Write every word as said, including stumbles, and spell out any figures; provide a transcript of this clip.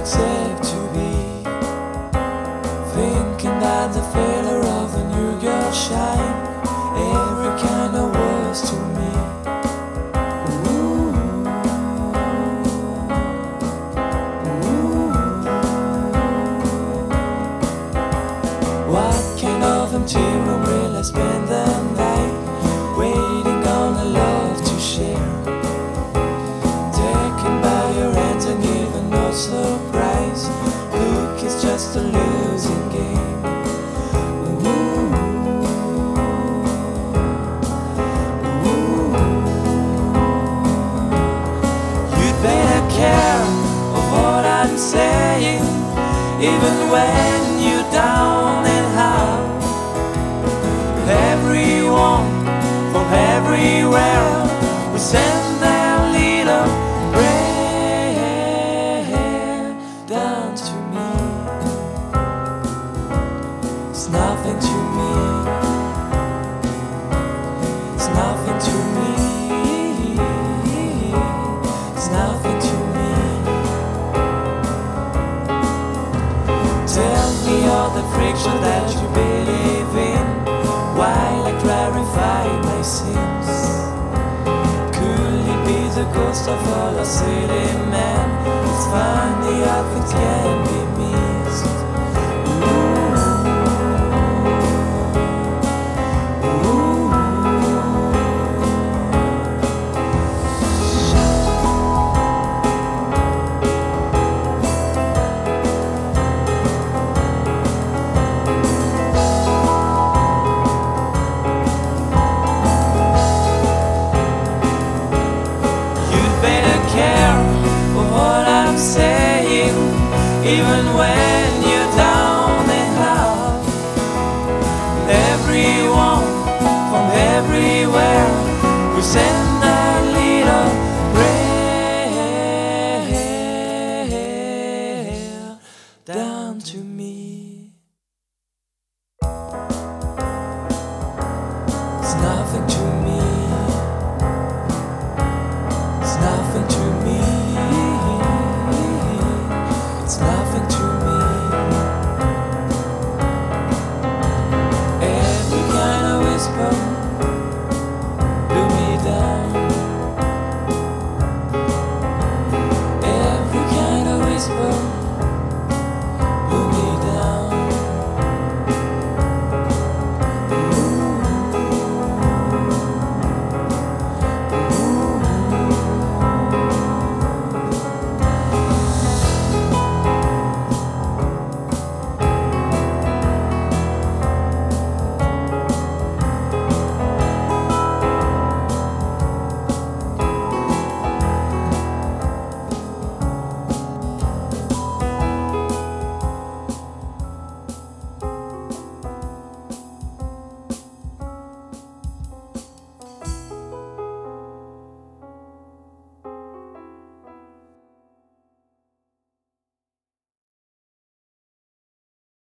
accept to be thinking that the failure of the new girl shine every kind of words to me. Ooh, ooh. What kind of empty room will I spend the night waiting on a love to share? Taken by your hands and given no surprise. Look, it's just a losing game. Ooh, ooh. You'd better care of what I'm saying, even when you're down and out. Everyone from everywhere we send their little prayer down to me. It's nothing to me. It's nothing to me. It's nothing to me. Tell me all the friction that you believe in while I clarify my sins. Could it be the ghost of all a city man? It's funny how things can be missed. Even when you're down and out, everyone from everywhere we send out.